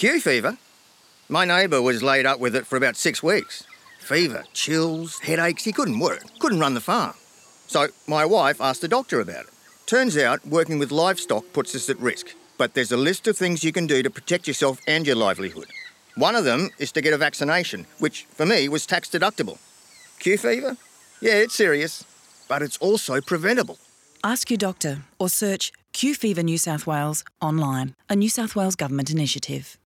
Q fever? My neighbour was laid up with it for about 6 weeks. Fever, chills, headaches, he couldn't work, couldn't run the farm. So my wife asked the doctor about it. Turns out working with livestock puts us at risk, but there's a list of things you can do to protect yourself and your livelihood. One of them is to get a vaccination, which for me was tax deductible. Q fever? Yeah, it's serious, but it's also preventable. Ask your doctor or search Q Fever New South Wales online, a New South Wales government initiative.